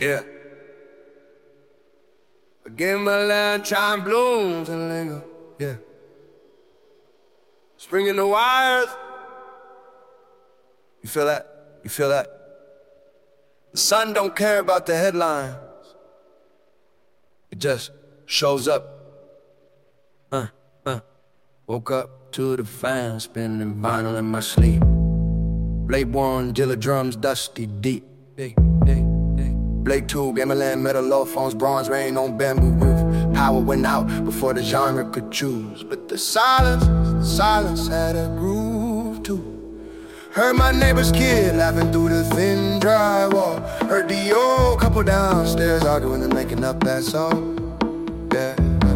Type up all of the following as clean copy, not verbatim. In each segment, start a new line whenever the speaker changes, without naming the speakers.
Yeah. Again, my land chime blooms and linger. Yeah. Spring in the wires. You feel that? You feel that? The sun don't care about the headlines. It just shows up. Uh, uh. Woke up to the fan spinning vinyl in my sleep. Blade one, dealer drums, dusty deep. Blade two, Gamelan, metal low phones, bronze rain on bamboo roof. Power went out before the genre could choose. But the silence had a groove too. Heard my neighbor's kid laughing through the thin drywall. Heard the old couple downstairs arguing and making up that song. Yeah.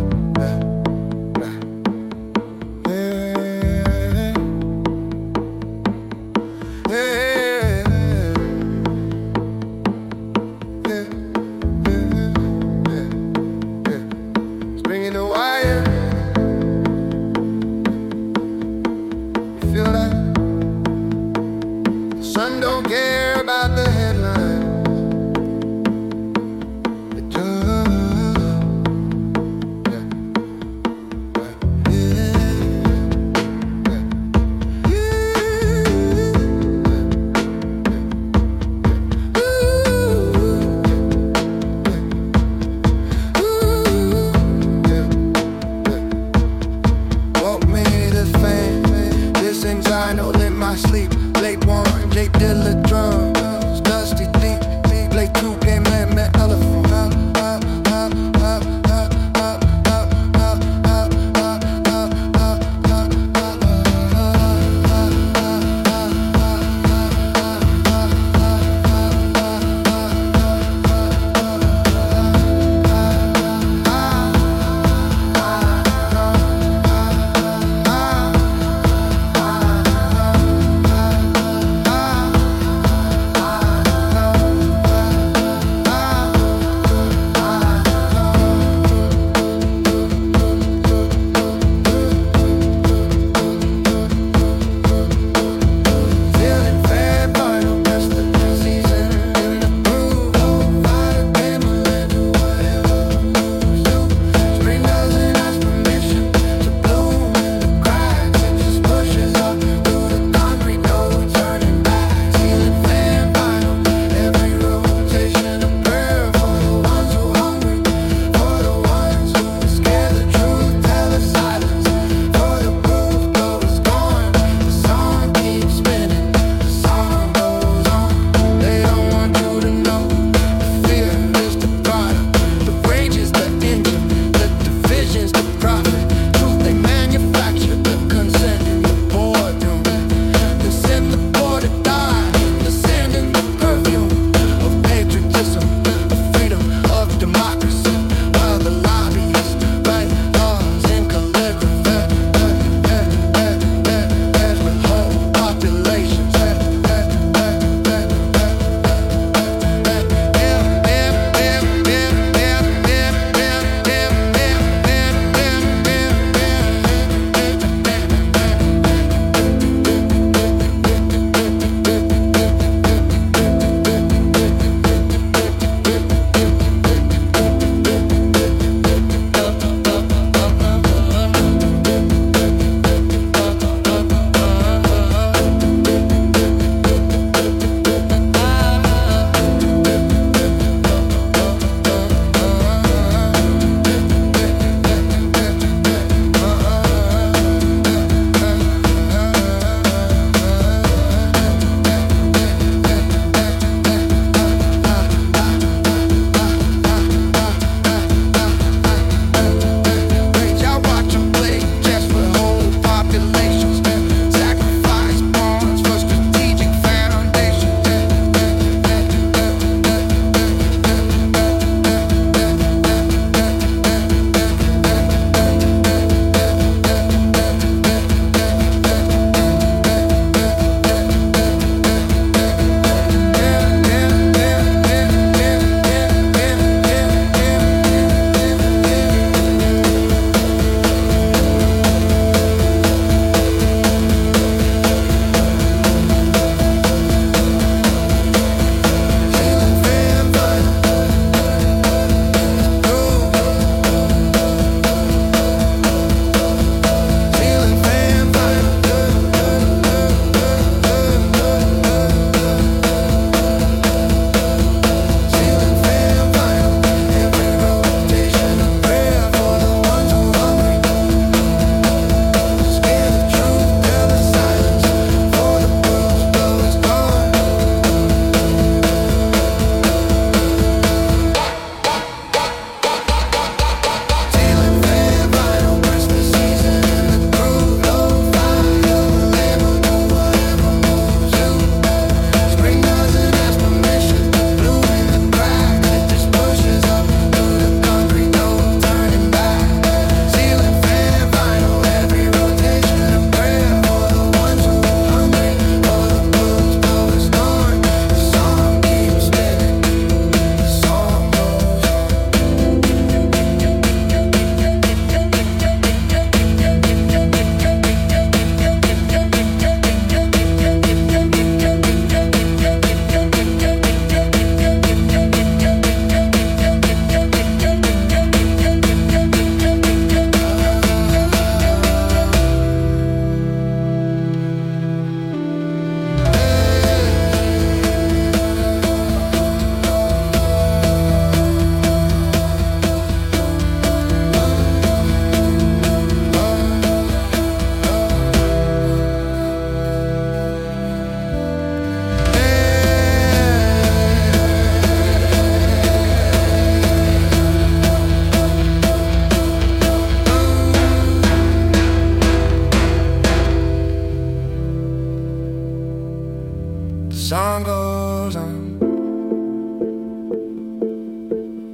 Sun don't care about the headlines. It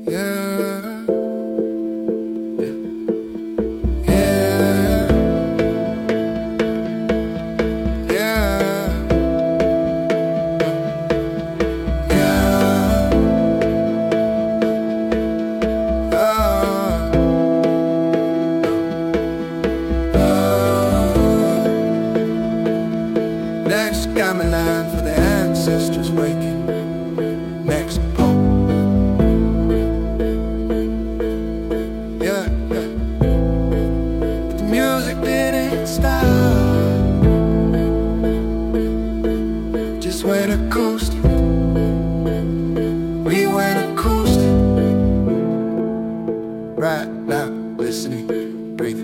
Yeah. Yeah. Yeah. Yeah. Next gamelan for the ancestors waking. Next poem. Yeah, yeah. The music didn't stop. Just went acoustic. We went acoustic. Right now, listening, breathing.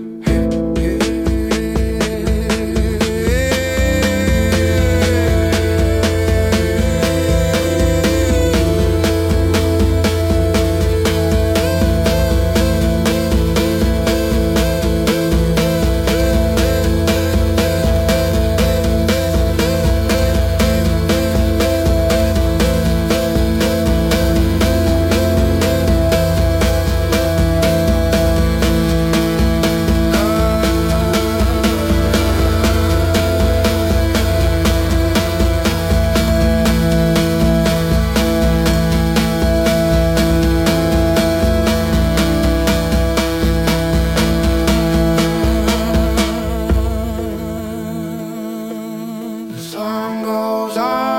The song goes on.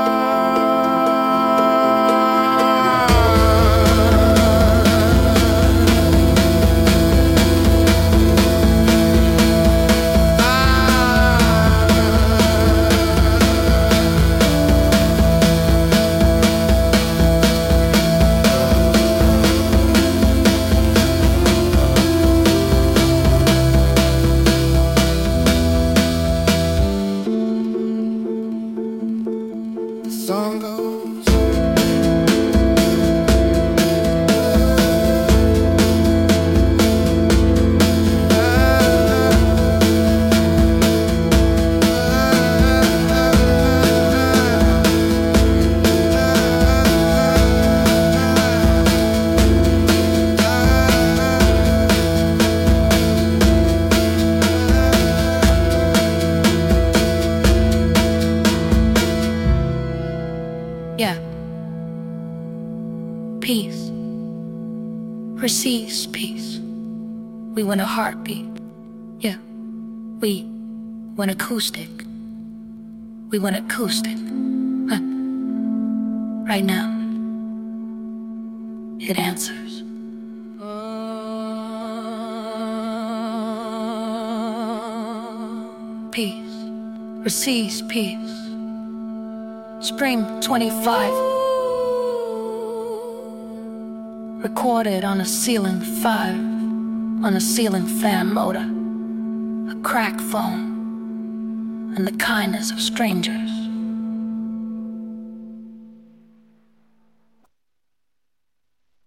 The song goes.
Yeah. Peace precedes peace. We went a heartbeat. Yeah. We went acoustic. We went acoustic. Huh. Right now, it answers. Peace precedes peace. Spring 25. Recorded on a ceiling 5, on a ceiling fan motor, a crack phone, and the kindness of strangers.